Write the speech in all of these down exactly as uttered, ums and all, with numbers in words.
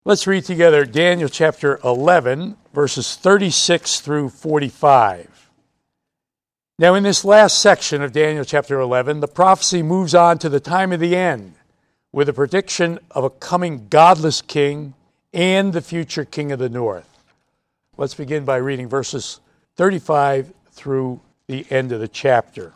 Let's read together Daniel chapter eleven, verses thirty-six through forty-five. Now, in this last section of Daniel chapter eleven, the prophecy moves on to the time of the end with a prediction of a coming godless king and the future king of the north. Let's begin by reading verses thirty-five through the end of the chapter.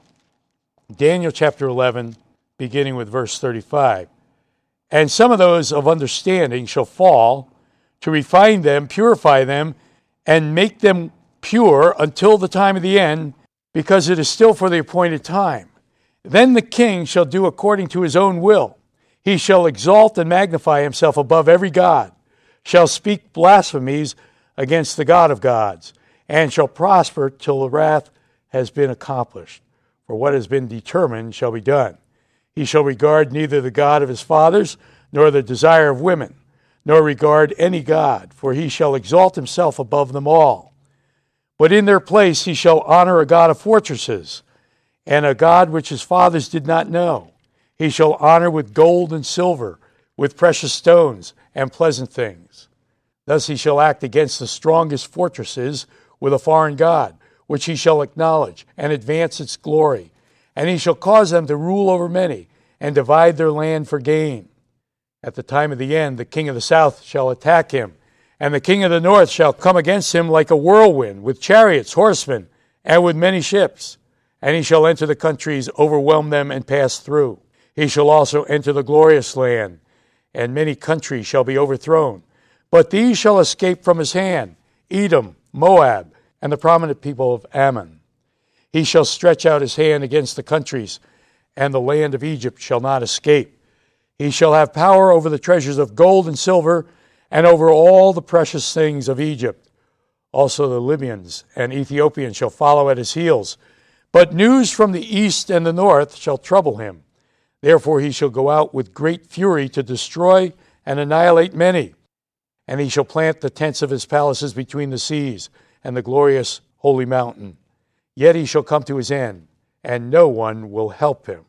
Daniel chapter eleven, beginning with verse thirty-five. And some of those of understanding shall fall, to refine them, purify them, and make them pure until the time of the end, because it is still for the appointed time. Then the king shall do according to his own will. He shall exalt and magnify himself above every god, shall speak blasphemies against the God of gods, and shall prosper till the wrath has been accomplished. For what has been determined shall be done. He shall regard neither the God of his fathers, nor the desire of women, nor regard any god, for he shall exalt himself above them all. But in their place he shall honor a God of fortresses, and a God which his fathers did not know. He shall honor with gold and silver, with precious stones and pleasant things. Thus he shall act against the strongest fortresses with a foreign god, which he shall acknowledge and advance its glory. And he shall cause them to rule over many, and divide their land for gain. At the time of the end, the king of the south shall attack him, and the king of the north shall come against him like a whirlwind, with chariots, horsemen, and with many ships. And he shall enter the countries, overwhelm them, and pass through. He shall also enter the glorious land, and many countries shall be overthrown. But these shall escape from his hand, Edom, Moab, and the prominent people of Ammon. He shall stretch out his hand against the countries, and the land of Egypt shall not escape. He shall have power over the treasures of gold and silver, and over all the precious things of Egypt. Also the Libyans and Ethiopians shall follow at his heels. But news from the east and the north shall trouble him. Therefore he shall go out with great fury to destroy and annihilate many. And he shall plant the tents of his palaces between the seas and the glorious holy mountain. Yet he shall come to his end, and no one will help him.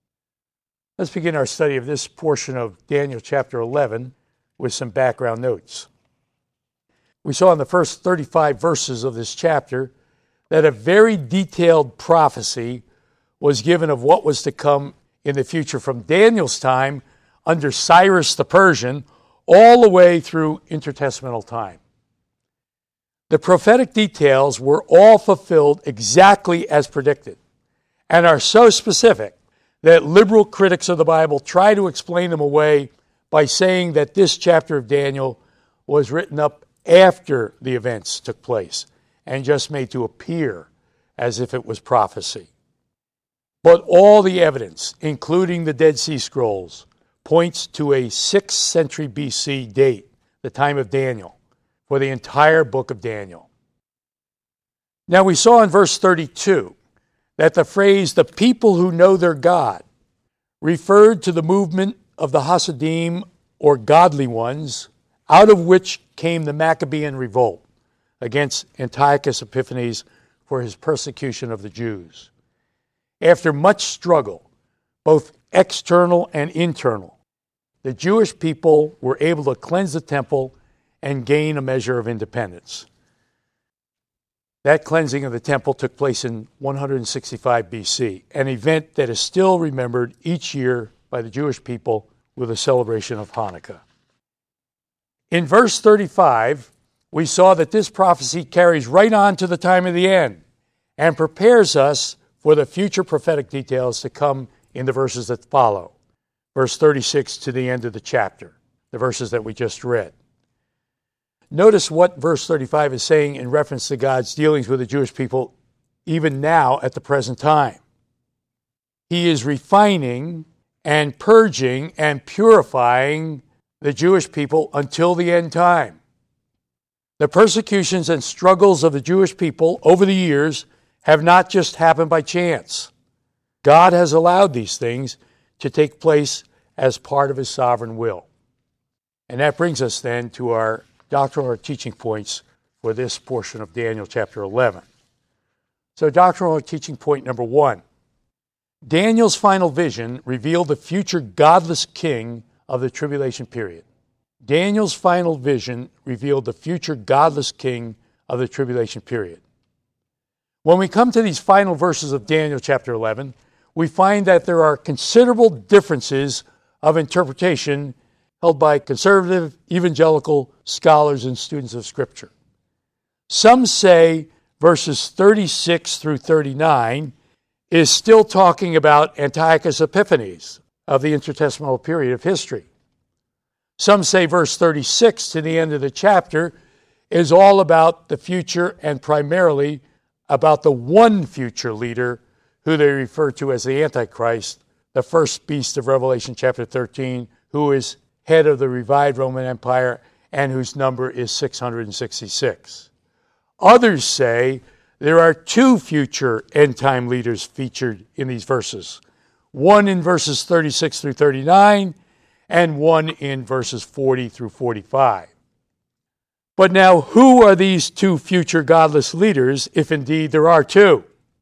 Let's begin our study of this portion of Daniel chapter eleven with some background notes. We saw in the first thirty-five verses of this chapter that a very detailed prophecy was given of what was to come in the future from Daniel's time under Cyrus the Persian all the way through intertestamental time. The prophetic details were all fulfilled exactly as predicted and are so specific that liberal critics of the Bible try to explain them away by saying that this chapter of Daniel was written up after the events took place and just made to appear as if it was prophecy. But all the evidence, including the Dead Sea Scrolls, points to a sixth century B C date, the time of Daniel, for the entire book of Daniel. Now we saw in verse thirty-two that the phrase, the people who know their God, referred to the movement of the Hasidim, or godly ones, out of which came the Maccabean revolt against Antiochus Epiphanes for his persecution of the Jews. After much struggle, both external and internal, the Jewish people were able to cleanse the temple and gain a measure of independence. That cleansing of the temple took place in one hundred sixty-five B C, an event that is still remembered each year by the Jewish people with a celebration of Hanukkah. In verse thirty-five, we saw that this prophecy carries right on to the time of the end and prepares us for the future prophetic details to come in the verses that follow. Verse thirty-six to the end of the chapter, the verses that we just read. Notice what verse thirty-five is saying in reference to God's dealings with the Jewish people even now at the present time. He is refining and purging and purifying the Jewish people until the end time. The persecutions and struggles of the Jewish people over the years have not just happened by chance. God has allowed these things to take place as part of his sovereign will. And that brings us then to our doctrinal or teaching points for this portion of Daniel chapter eleven. So doctrinal or teaching point number one. Daniel's final vision revealed the future godless king of the tribulation period. Daniel's final vision revealed the future godless king of the tribulation period. When we come to these final verses of Daniel chapter eleven, we find that there are considerable differences of interpretation held by conservative evangelical scholars and students of Scripture. Some say verses thirty-six through thirty-nine is still talking about Antiochus Epiphanes of the intertestamental period of history. Some say verse thirty-six to the end of the chapter is all about the future and primarily about the one future leader who they refer to as the Antichrist, the first beast of Revelation chapter thirteen, who is head of the revived Roman Empire and whose number is six hundred sixty-six. Others say there are two future end-time leaders featured in these verses, one in verses thirty-six through thirty-nine and one in verses forty through forty-five. But now, who are these two future godless leaders, if indeed there are two?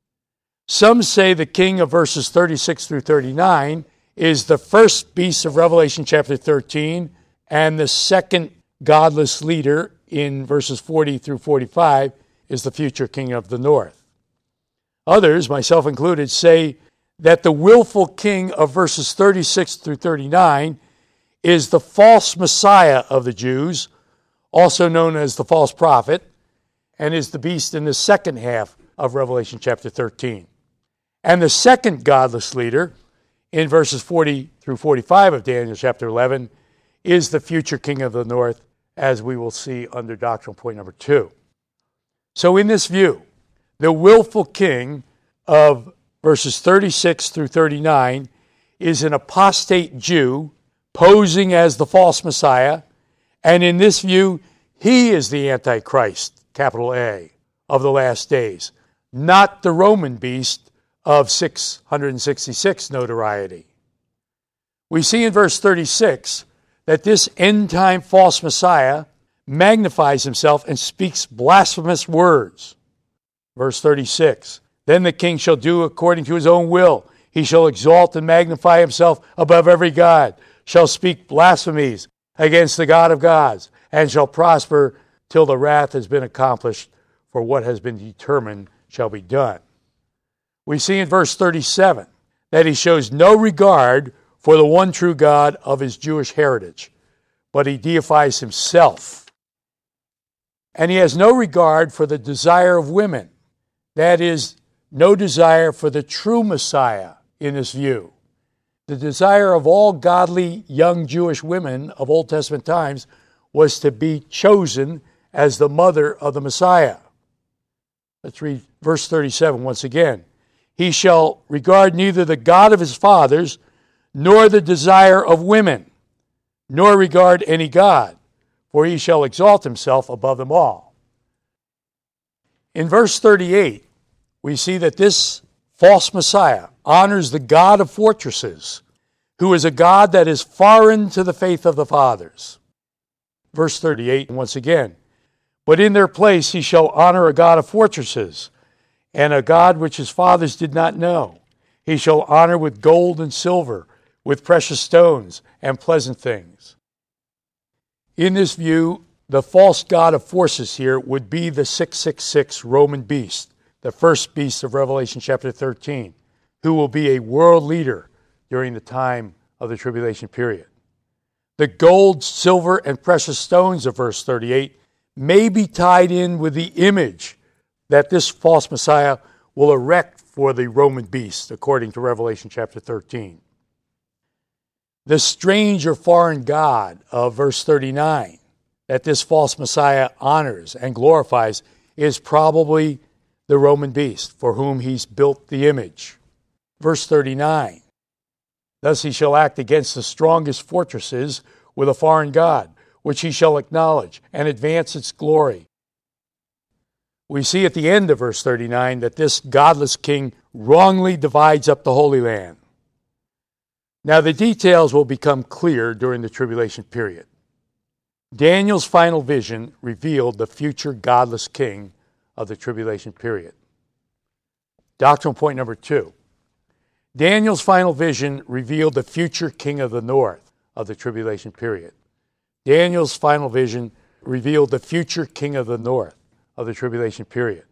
Some say the king of verses thirty-six through thirty-nine is the first beast of Revelation chapter thirteen, and the second godless leader in verses forty through forty-five is the future king of the north. Others, myself included, say that the willful king of verses thirty-six through thirty-nine is the false Messiah of the Jews, also known as the false prophet, and is the beast in the second half of Revelation chapter thirteen. And the second godless leader, in verses forty through forty-five of Daniel chapter eleven, is the future king of the north, as we will see under doctrinal point number two. So in this view, the willful king of verses thirty-six through thirty-nine is an apostate Jew posing as the false Messiah, and in this view, he is the Antichrist, capital A, of the last days, not the Roman beast of six hundred sixty-six notoriety. We see in verse thirty-six that this end-time false Messiah magnifies himself and speaks blasphemous words. Verse thirty-six, then the king shall do according to his own will. He shall exalt and magnify himself above every god, shall speak blasphemies against the God of gods, and shall prosper till the wrath has been accomplished, for what has been determined shall be done. We see in verse thirty-seven that he shows no regard for the one true God of his Jewish heritage, but he deifies himself. And he has no regard for the desire of women, that is, no desire for the true Messiah in this view. The desire of all godly young Jewish women of Old Testament times was to be chosen as the mother of the Messiah. Let's read verse thirty-seven once again. He shall regard neither the God of his fathers, nor the desire of women, nor regard any God, for he shall exalt himself above them all. In verse thirty-eight, we see that this false Messiah honors the God of fortresses, who is a God that is foreign to the faith of the fathers. Verse thirty-eight, once again, but in their place he shall honor a God of fortresses, and a God which his fathers did not know. He shall honor with gold and silver, with precious stones and pleasant things. In this view, the false god of forces here would be the six six six Roman beast, the first beast of Revelation chapter thirteen, who will be a world leader during the time of the tribulation period. The gold, silver, and precious stones of verse thirty-eight may be tied in with the image that this false Messiah will erect for the Roman beast, according to Revelation chapter thirteen. The strange or foreign god of verse thirty-nine that this false Messiah honors and glorifies is probably the Roman beast, for whom he's built the image. Verse thirty-nine, thus he shall act against the strongest fortresses with a foreign god, which he shall acknowledge and advance its glory. We see at the end of verse thirty-nine that this godless king wrongly divides up the Holy Land. Now the details will become clear during the tribulation period. Daniel's final vision revealed the future godless king of the tribulation period. Doctrinal point number two. Daniel's final vision revealed the future king of the north of the tribulation period. Daniel's final vision revealed the future king of the north of the tribulation period.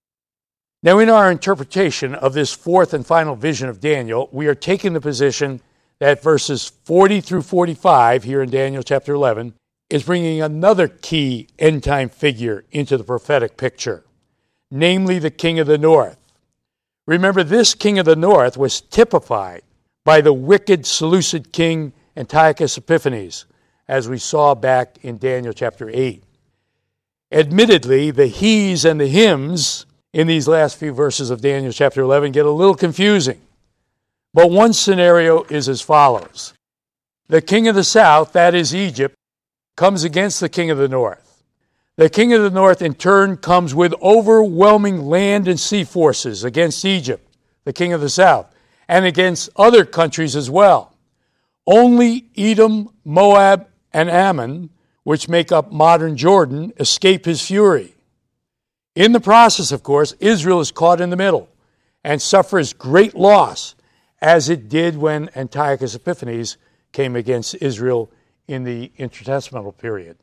Now, in our interpretation of this fourth and final vision of Daniel, we are taking the position that verses forty through forty-five here in Daniel chapter eleven is bringing another key end-time figure into the prophetic picture, namely the king of the north. Remember, this king of the north was typified by the wicked Seleucid king Antiochus Epiphanes, as we saw back in Daniel chapter eight. Admittedly, the he's and the hims in these last few verses of Daniel chapter eleven get a little confusing. But one scenario is as follows. The king of the south, that is Egypt, comes against the king of the north. The king of the north, in turn, comes with overwhelming land and sea forces against Egypt, the king of the south, and against other countries as well. Only Edom, Moab, and Ammon, which make up modern Jordan, escape his fury. In the process, of course, Israel is caught in the middle and suffers great loss, as it did when Antiochus Epiphanes came against Israel in the intertestamental period.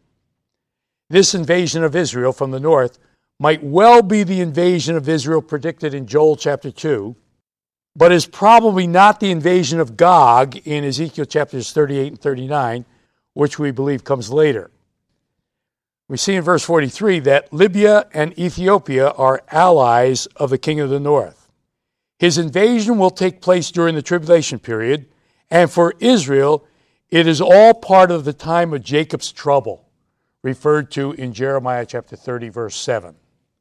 This invasion of Israel from the north might well be the invasion of Israel predicted in Joel chapter two, but is probably not the invasion of Gog in Ezekiel chapters thirty-eight and thirty-nine, which we believe comes later. We see in verse forty-three that Libya and Ethiopia are allies of the king of the north. His invasion will take place during the tribulation period, and for Israel, it is all part of the time of Jacob's trouble, referred to in Jeremiah chapter thirty, verse seven.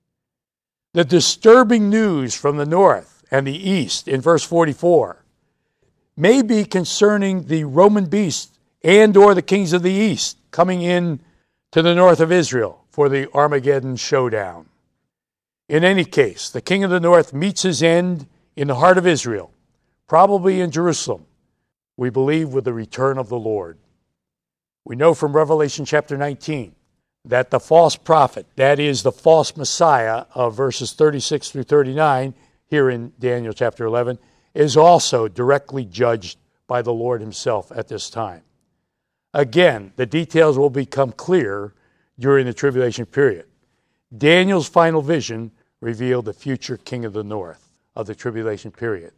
The disturbing news from the north and the east in verse forty-four may be concerning the Roman beast and or the kings of the east coming in to the north of Israel for the Armageddon showdown. In any case, the king of the north meets his end in the heart of Israel, probably in Jerusalem, we believe with the return of the Lord. We know from Revelation chapter nineteen that the false prophet, that is the false Messiah of verses thirty-six through thirty-nine, here in Daniel chapter eleven, is also directly judged by the Lord himself at this time. Again, the details will become clear during the tribulation period. Daniel's final vision revealed the future king of the north of the tribulation period.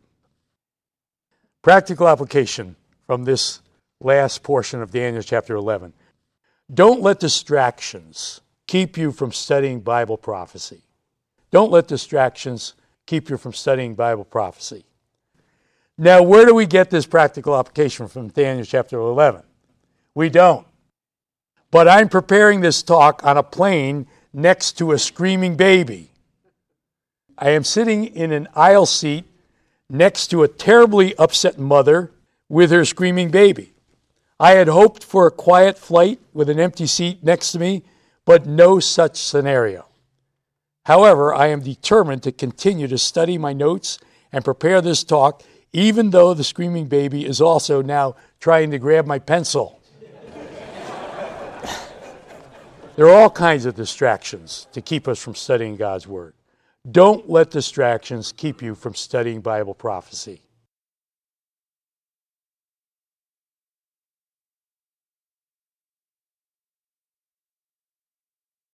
Practical application from this last portion of Daniel chapter eleven. Don't let distractions keep you from studying Bible prophecy. Don't let distractions keep you from studying Bible prophecy. Now, where do we get this practical application from Daniel chapter eleven? We don't. But I'm preparing this talk on a plane next to a screaming baby. I am sitting in an aisle seat next to a terribly upset mother with her screaming baby. I had hoped for a quiet flight with an empty seat next to me, but no such scenario. However, I am determined to continue to study my notes and prepare this talk, even though the screaming baby is also now trying to grab my pencil. There are all kinds of distractions to keep us from studying God's Word. Don't let distractions keep you from studying Bible prophecy.